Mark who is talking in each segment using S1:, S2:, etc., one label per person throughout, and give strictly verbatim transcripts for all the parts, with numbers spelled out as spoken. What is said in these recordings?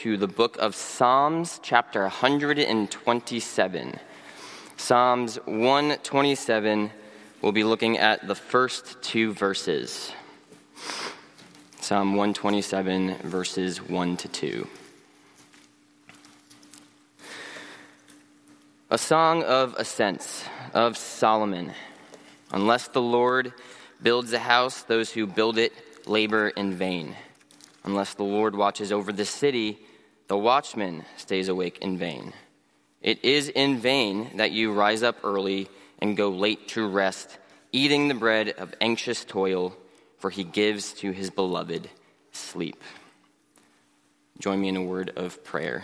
S1: to the book of Psalms, chapter one hundred twenty-seven. Psalms one twenty-seven, we'll be looking at the first two verses. Psalm one twenty-seven, verses one to two. A song of ascents of Solomon. Unless the Lord builds a house, those who build it labor in vain. Unless the Lord watches over the city, the watchman stays awake in vain. It is in vain that you rise up early and go late to rest, eating the bread of anxious toil, for he gives to his beloved sleep. Join me in a word of prayer.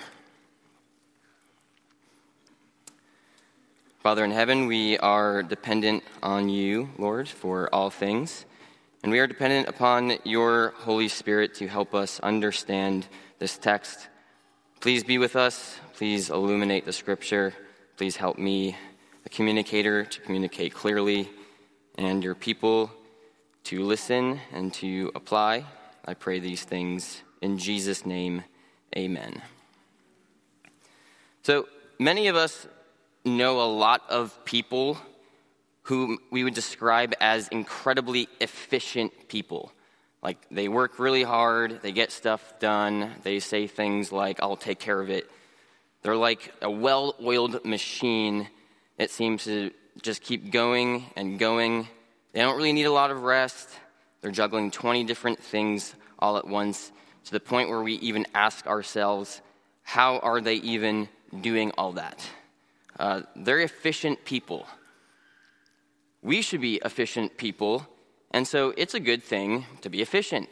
S1: Father in heaven, we are dependent on you, Lord, for all things, and we are dependent upon your Holy Spirit to help us understand this text. Please be with us. Please illuminate the scripture. Please help me, the communicator, to communicate clearly, and your people to listen and to apply. I pray these things in Jesus' name, amen. So many of us know a lot of people who we would describe as incredibly efficient people. Like, they work really hard, they get stuff done, they say things like, I'll take care of it. They're like a well-oiled machine that seems to just keep going and going. They don't really need a lot of rest. They're juggling twenty different things all at once, to the point where we even ask ourselves, how are they even doing all that? Uh, they're efficient people. We should be efficient people, and so it's a good thing to be efficient.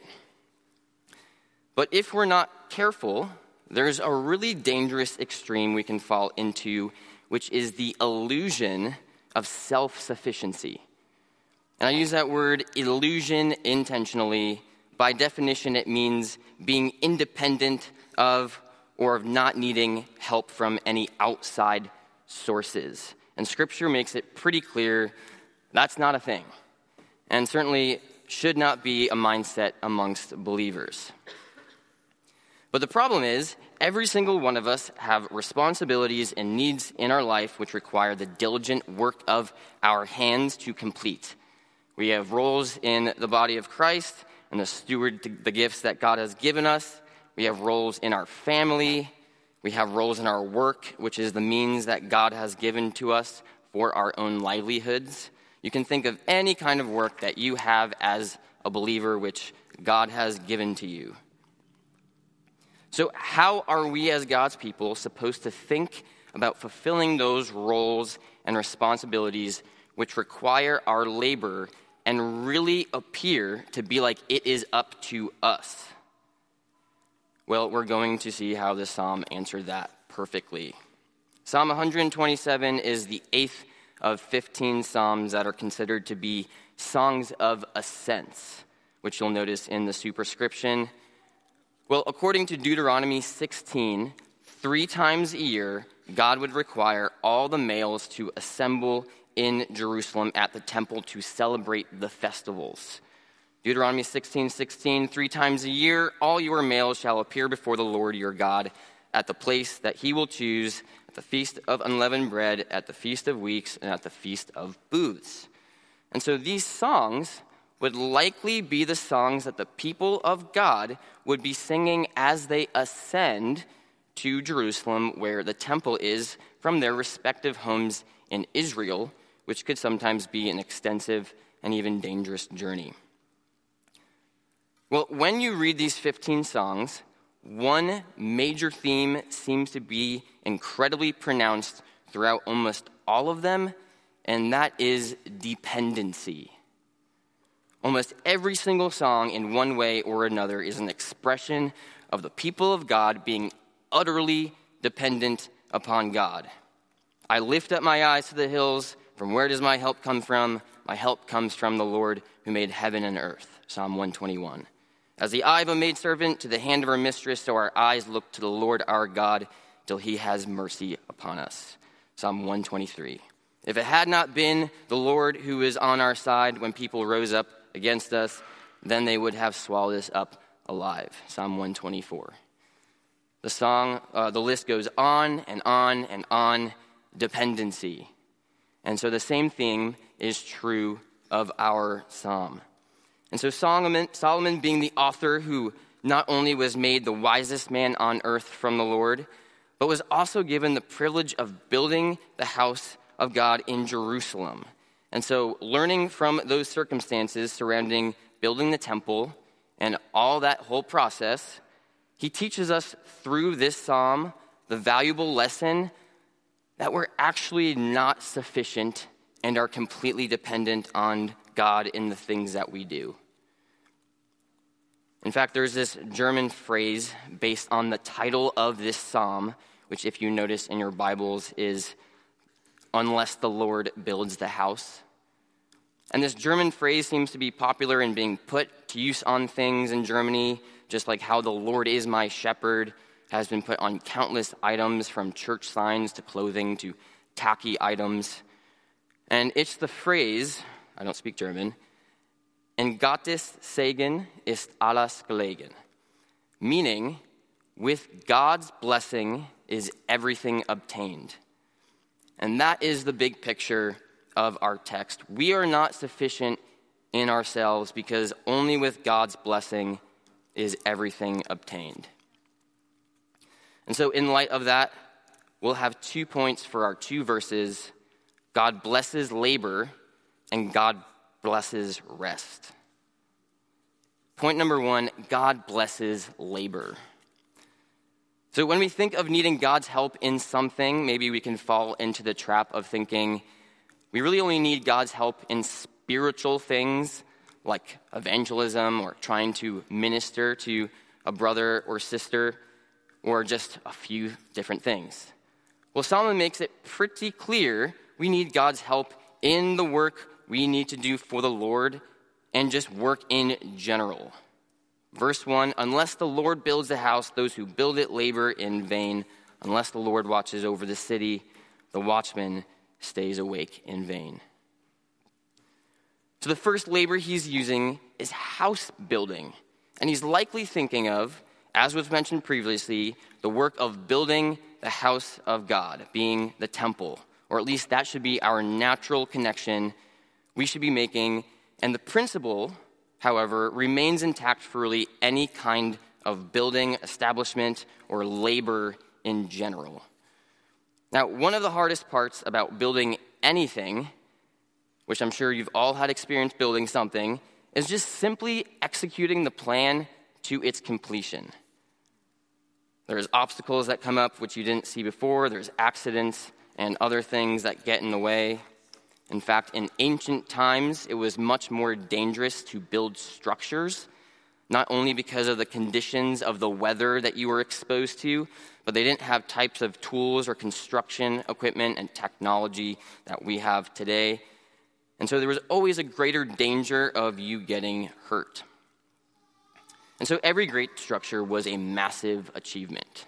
S1: But if we're not careful, there's a really dangerous extreme we can fall into, which is the illusion of self-sufficiency. And I use that word illusion intentionally. By definition, it means being independent of or of not needing help from any outside sources. And Scripture makes it pretty clear that's not a thing, and certainly should not be a mindset amongst believers. But the problem is, every single one of us have responsibilities and needs in our life which require the diligent work of our hands to complete. We have roles in the body of Christ and to steward the gifts that God has given us. We have roles in our family. We have roles in our work, which is the means that God has given to us for our own livelihoods. You can think of any kind of work that you have as a believer, which God has given to you. So how are we as God's people supposed to think about fulfilling those roles and responsibilities which require our labor and really appear to be like it is up to us? Well, we're going to see how this psalm answered that perfectly. Psalm one hundred twenty-seven is the eighth of fifteen psalms that are considered to be songs of ascents, which you'll notice in the superscription. Well, according to Deuteronomy sixteen, three times a year, God would require all the males to assemble in Jerusalem at the temple to celebrate the festivals. Deuteronomy sixteen sixteen, three times a year, all your males shall appear before the Lord your God at the place that he will choose, at the feast of unleavened bread, at the feast of weeks, and at the feast of booths. And so these songs would likely be the songs that the people of God would be singing as they ascend to Jerusalem, where the temple is, from their respective homes in Israel, which could sometimes be an extensive and even dangerous journey. Well, when you read these fifteen songs, one major theme seems to be incredibly pronounced throughout almost all of them, and that is dependency. Almost every single song, in one way or another, is an expression of the people of God being utterly dependent upon God. I lift up my eyes to the hills. From where does my help come from? My help comes from the Lord who made heaven and earth. Psalm one twenty-one. As the eye of a maidservant to the hand of her mistress, so our eyes look to the Lord our God till he has mercy upon us. Psalm one twenty-three. If it had not been the Lord who is on our side when people rose up against us, then they would have swallowed us up alive. Psalm one twenty-four. The song, uh, the list goes on and on and on, dependency. And so the same thing is true of our psalm. And so Solomon, Solomon being the author who not only was made the wisest man on earth from the Lord, but was also given the privilege of building the house of God in Jerusalem. And so learning from those circumstances surrounding building the temple and all that whole process, he teaches us through this psalm the valuable lesson that we're actually not sufficient and are completely dependent on God in the things that we do. In fact, there's this German phrase based on the title of this psalm, which if you notice in your Bibles is, unless the Lord builds the house. And this German phrase seems to be popular in being put to use on things in Germany, just like how the Lord is my shepherd has been put on countless items, from church signs to clothing to tacky items. And it's the phrase, I don't speak German, "In Gottes Segen ist alles gelegen," meaning, with God's blessing is everything obtained. And that is the big picture of our text. We are not sufficient in ourselves because only with God's blessing is everything obtained. And so in light of that, we'll have two points for our two verses. God blesses labor and God blesses rest. Point number one, God blesses labor. So when we think of needing God's help in something, maybe we can fall into the trap of thinking we really only need God's help in spiritual things like evangelism or trying to minister to a brother or sister, or just a few different things. Well, Solomon makes it pretty clear we need God's help in the work we need to do for the Lord and just work in general. Verse one, unless the Lord builds the house, those who build it labor in vain. Unless the Lord watches over the city, the watchman stays awake in vain. So the first labor he's using is house building. And he's likely thinking of, as was mentioned previously, the work of building the house of God, being the temple. Or at least that should be our natural connection we should be making. And the principle, however, remains intact for really any kind of building, establishment, or labor in general. Now, one of the hardest parts about building anything, which I'm sure you've all had experience building something, is just simply executing the plan to its completion. There's obstacles that come up which you didn't see before. There's accidents and other things that get in the way. In fact, in ancient times, it was much more dangerous to build structures, not only because of the conditions of the weather that you were exposed to, but they didn't have types of tools or construction equipment and technology that we have today. And so there was always a greater danger of you getting hurt. And so every great structure was a massive achievement.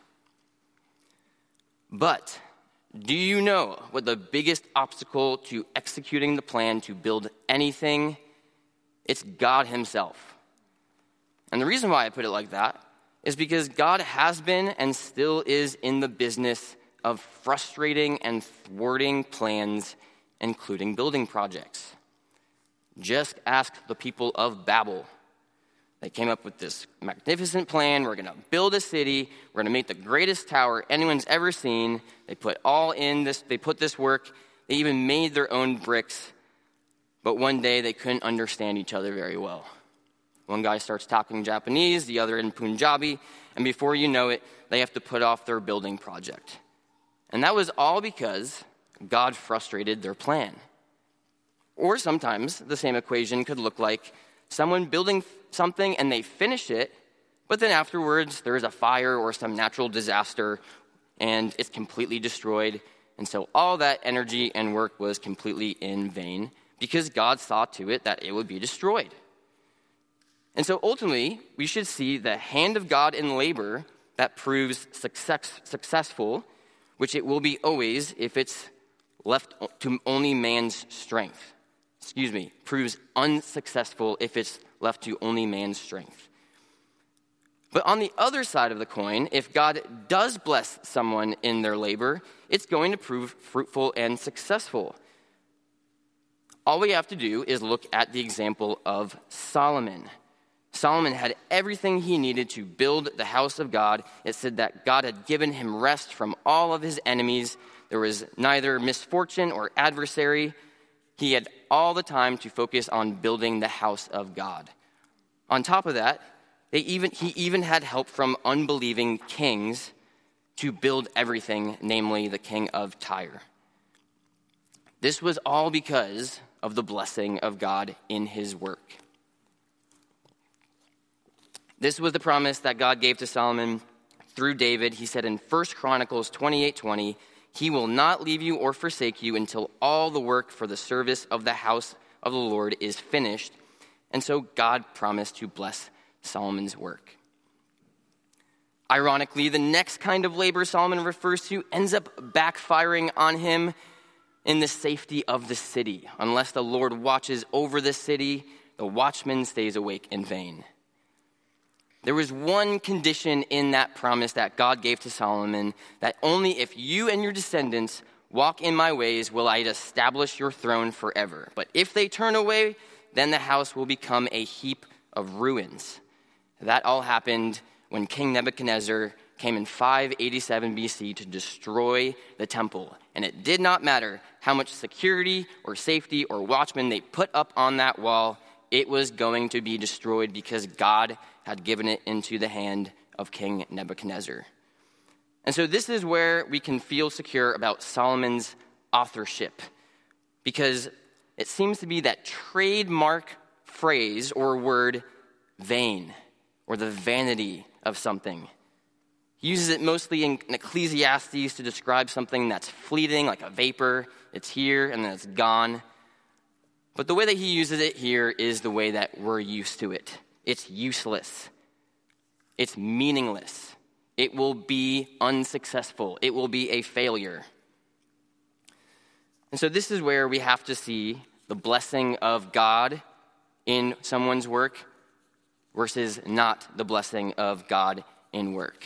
S1: But do you know what the biggest obstacle to executing the plan to build anything? It's God himself. And the reason why I put it like that is because God has been and still is in the business of frustrating and thwarting plans, including building projects. Just ask the people of Babel. They came up with this magnificent plan. We're going to build a city. We're going to make the greatest tower anyone's ever seen. They put all in this, they put this work. They even made their own bricks. But one day they couldn't understand each other very well. One guy starts talking Japanese, the other in Punjabi, and before you know it, they have to put off their building project. And that was all because God frustrated their plan. Or sometimes the same equation could look like someone building something and they finish it, but then afterwards there's a fire or some natural disaster and it's completely destroyed. And so all that energy and work was completely in vain because God saw to it that it would be destroyed. And so ultimately, we should see the hand of God in labor that proves success, successful, which it will be always if it's left to only man's strength. Excuse me, proves unsuccessful if it's left to only man's strength. But on the other side of the coin, if God does bless someone in their labor, it's going to prove fruitful and successful. All we have to do is look at the example of Solomon. Solomon had everything he needed to build the house of God. It said that God had given him rest from all of his enemies. There was neither misfortune or adversary. He had all the time to focus on building the house of God. On top of that, they even, he even had help from unbelieving kings to build everything, namely the king of Tyre. This was all because of the blessing of God in his work. This was the promise that God gave to Solomon through David. He said in First Chronicles twenty-eight twenty, "He will not leave you or forsake you until all the work for the service of the house of the Lord is finished." And so God promised to bless Solomon's work. Ironically, the next kind of labor Solomon refers to ends up backfiring on him in the safety of the city. Unless the Lord watches over the city, the watchman stays awake in vain. There was one condition in that promise that God gave to Solomon, that only if you and your descendants walk in my ways will I establish your throne forever. But if they turn away, then the house will become a heap of ruins. That all happened when King Nebuchadnezzar came in five eighty-seven B C to destroy the temple. And it did not matter how much security or safety or watchmen they put up on that wall, it was going to be destroyed because God had given it into the hand of King Nebuchadnezzar. And so this is where we can feel secure about Solomon's authorship, because it seems to be that trademark phrase or word, vain, or the vanity of something. He uses it mostly in Ecclesiastes to describe something that's fleeting, like a vapor. It's here and then it's gone. But the way that he uses it here is the way that we're used to it. It's useless. It's meaningless. It will be unsuccessful. It will be a failure. And so this is where we have to see the blessing of God in someone's work versus not the blessing of God in work.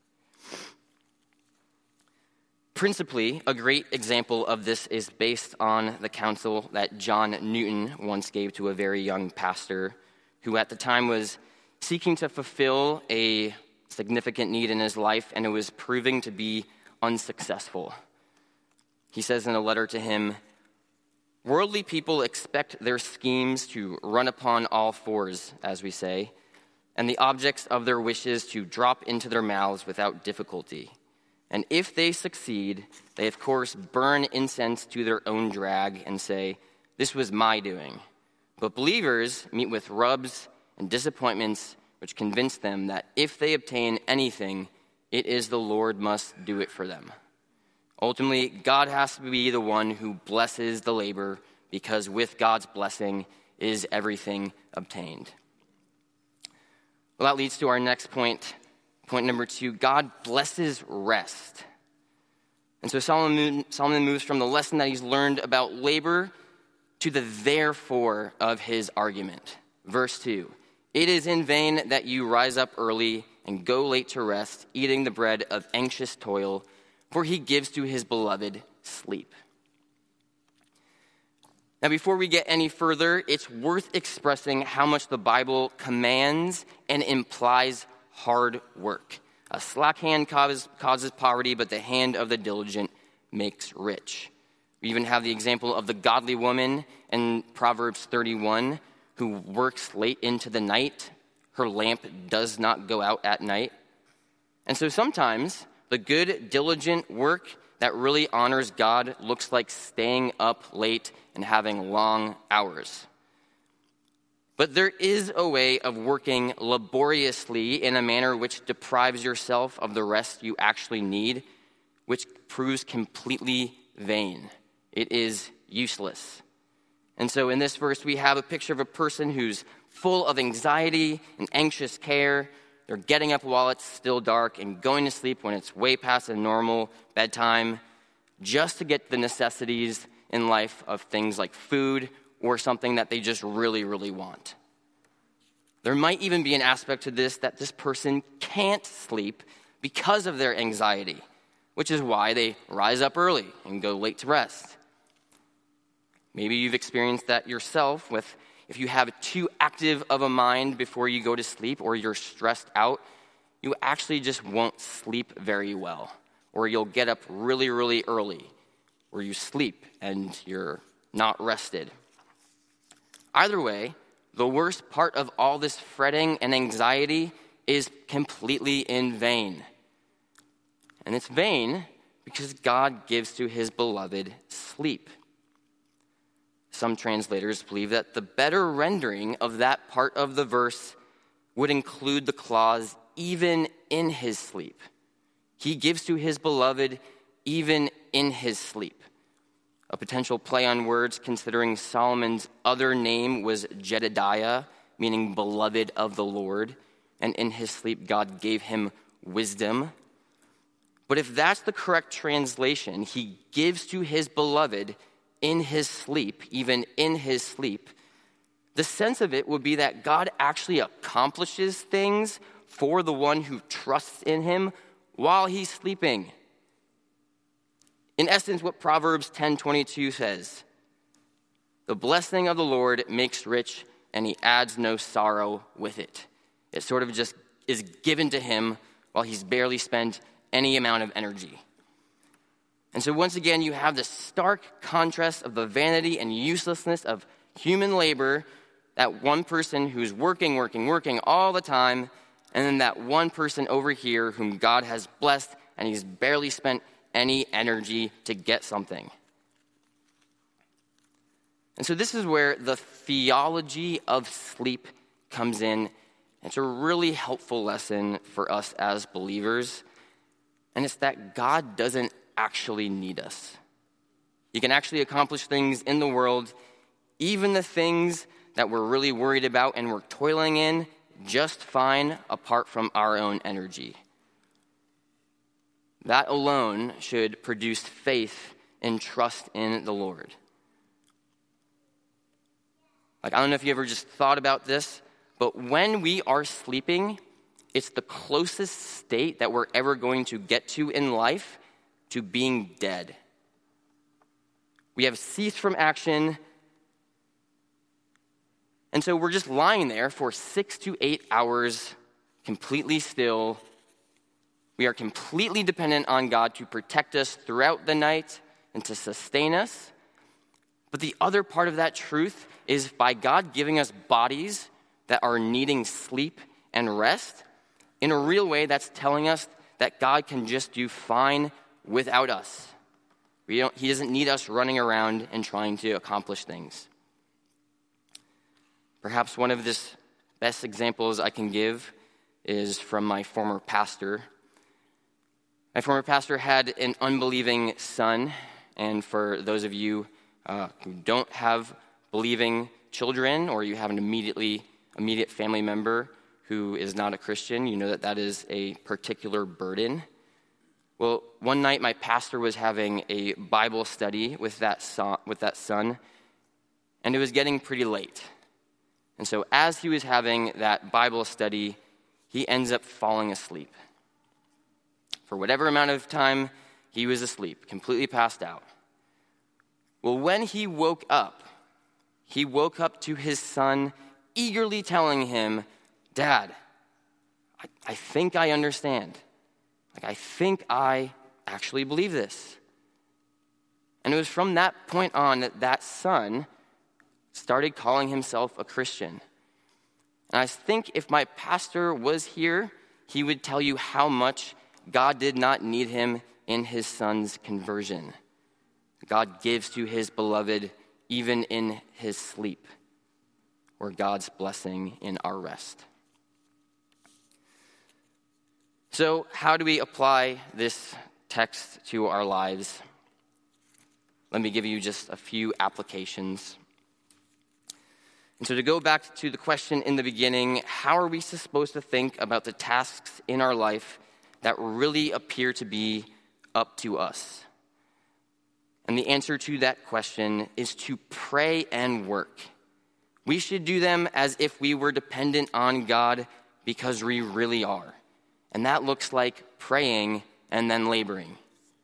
S1: Principally, a great example of this is based on the counsel that John Newton once gave to a very young pastor who at the time was seeking to fulfill a significant need in his life, and it was proving to be unsuccessful. He says in a letter to him, "Worldly people expect their schemes to run upon all fours, as we say, and the objects of their wishes to drop into their mouths without difficulty. And if they succeed, they of course burn incense to their own drag and say, 'This was my doing.' But believers meet with rubs and disappointments which convince them that if they obtain anything, it is the Lord must do it for them. Ultimately, God has to be the one who blesses the labor, because with God's blessing is everything obtained." Well, that leads to our next point. Point number two, God blesses rest. And so Solomon, Solomon moves from the lesson that he's learned about labor to the therefore of his argument. Verse two, "It is in vain that you rise up early and go late to rest, eating the bread of anxious toil, for he gives to his beloved sleep." Now, before we get any further, it's worth expressing how much the Bible commands and implies hard work. A slack hand causes, causes poverty, but the hand of the diligent makes rich. We even have the example of the godly woman in Proverbs thirty-one who works late into the night. Her lamp does not go out at night. And so sometimes the good, diligent work that really honors God looks like staying up late and having long hours. But there is a way of working laboriously in a manner which deprives yourself of the rest you actually need, which proves completely vain. It is useless. And so in this verse, we have a picture of a person who's full of anxiety and anxious care. They're getting up while it's still dark and going to sleep when it's way past a normal bedtime, just to get the necessities in life of things like food or something that they just really, really want. There might even be an aspect to this that this person can't sleep because of their anxiety, which is why they rise up early and go late to rest. Maybe you've experienced that yourself with if you have too active of a mind before you go to sleep or you're stressed out, you actually just won't sleep very well. Or you'll get up really, really early, or you sleep and you're not rested. Either way, the worst part of all this fretting and anxiety is completely in vain. And it's vain because God gives to his beloved sleep. Some translators believe that the better rendering of that part of the verse would include the clause, even in his sleep. He gives to his beloved even in his sleep. A potential play on words considering Solomon's other name was Jedediah, meaning beloved of the Lord, and in his sleep God gave him wisdom. But if that's the correct translation, he gives to his beloved in his sleep, even in his sleep, the sense of it would be that God actually accomplishes things for the one who trusts in him while he's sleeping. In essence, what Proverbs ten twenty-two says, the blessing of the Lord makes rich, and he adds no sorrow with it. It sort of just is given to him while he's barely spent any amount of energy. And so once again, you have the stark contrast of the vanity and uselessness of human labor, that one person who's working, working, working all the time, and then that one person over here whom God has blessed and he's barely spent any energy to get something. And so this is where the theology of sleep comes in. It's a really helpful lesson for us as believers, and it's that God doesn't actually need us. He can actually accomplish things in the world, even the things that we're really worried about and we're toiling in, just fine apart from our own energy. That alone should produce faith and trust in the Lord. Like, I don't know if you ever just thought about this, but when we are sleeping, it's the closest state that we're ever going to get to in life to being dead. We have ceased from action, and so we're just lying there for six to eight hours, completely still. We are completely dependent on God to protect us throughout the night and to sustain us. But the other part of that truth is by God giving us bodies that are needing sleep and rest, in a real way, that's telling us that God can just do fine without us. We don't, he doesn't need us running around and trying to accomplish things. Perhaps one of the best examples I can give is from my former pastor. My former pastor had an unbelieving son, and for those of you uh, who don't have believing children, or you have an immediately immediate family member who is not a Christian, you know that that is a particular burden. Well, one night my pastor was having a Bible study with that son, with that son, and it was getting pretty late. And so as he was having that Bible study, he ends up falling asleep. For whatever amount of time, he was asleep, completely passed out. Well, when he woke up, he woke up to his son eagerly telling him, "Dad, I, I think I understand. Like, I think I actually believe this." And it was from that point on that that son started calling himself a Christian. And I think if my pastor was here, he would tell you how much God did not need him in his son's conversion. God gives to his beloved even in his sleep, or God's blessing in our rest. So, how do we apply this text to our lives? Let me give you just a few applications. And so to go back to the question in the beginning, how are we supposed to think about the tasks in our life that really appear to be up to us? And the answer to that question is to pray and work. We should do them as if we were dependent on God because we really are. And that looks like praying and then laboring.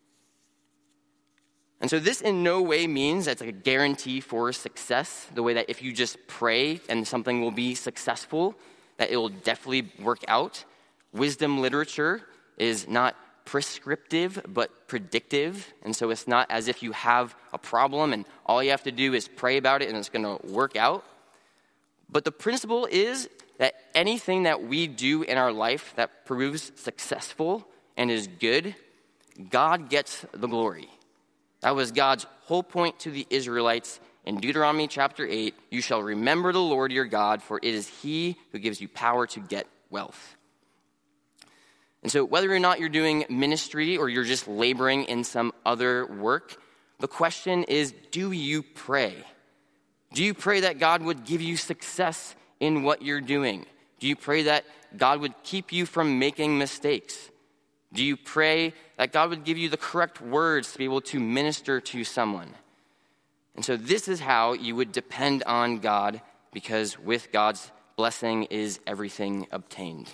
S1: And so this in no way means that's like a guarantee for success, the way that if you just pray and something will be successful, that it will definitely work out. Wisdom literature is not prescriptive, but predictive. And so it's not as if you have a problem and all you have to do is pray about it and it's going to work out. But the principle is that anything that we do in our life that proves successful and is good, God gets the glory. That was God's whole point to the Israelites in Deuteronomy chapter eight. You shall remember the Lord your God, for it is he who gives you power to get wealth. And so whether or not you're doing ministry or you're just laboring in some other work, the question is, do you pray? Do you pray that God would give you success in what you're doing? Do you pray that God would keep you from making mistakes? Do you pray that God would give you the correct words to be able to minister to someone? And so this is how you would depend on God, because with God's blessing is everything obtained.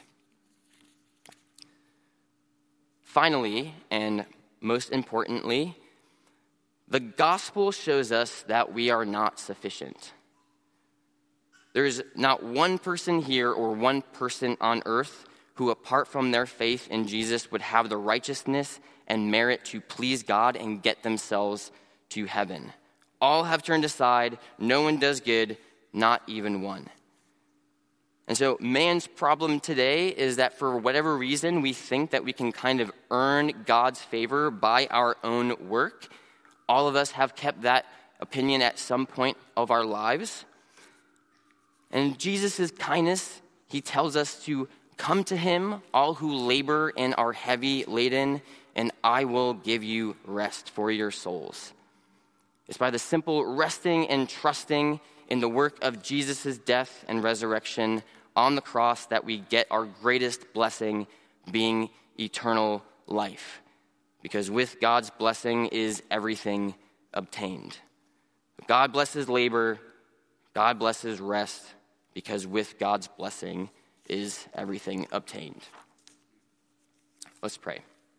S1: Finally, and most importantly, the gospel shows us that we are not sufficient. There's not one person here or one person on earth who, apart from their faith in Jesus, would have the righteousness and merit to please God and get themselves to heaven. All have turned aside. No one does good, not even one. And so man's problem today is that for whatever reason, we think that we can kind of earn God's favor by our own work. All of us have kept that opinion at some point of our lives. And Jesus' kindness, he tells us to come to him, all who labor and are heavy laden, and I will give you rest for your souls. It's by the simple resting and trusting in the work of Jesus' death and resurrection on the cross that we get our greatest blessing, being eternal life. Because with God's blessing is everything obtained. God blesses labor, God blesses rest, because with God's blessing is everything obtained. Let's pray.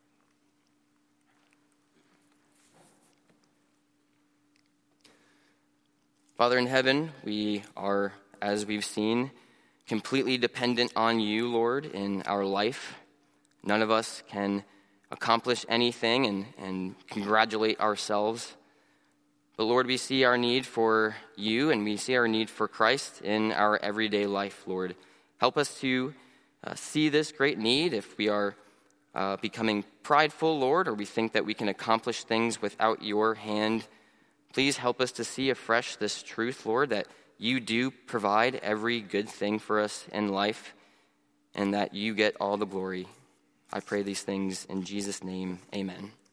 S1: Father in heaven, we are, as we've seen, completely dependent on you, Lord, in our life. None of us can accomplish anything and, and congratulate ourselves. But Lord, we see our need for you and we see our need for Christ in our everyday life, Lord. Help us to uh, see this great need if we are uh, becoming prideful, Lord, or we think that we can accomplish things without your hand. Please help us to see afresh this truth, Lord, that you do provide every good thing for us in life and that you get all the glory. I pray these things in Jesus' name, amen.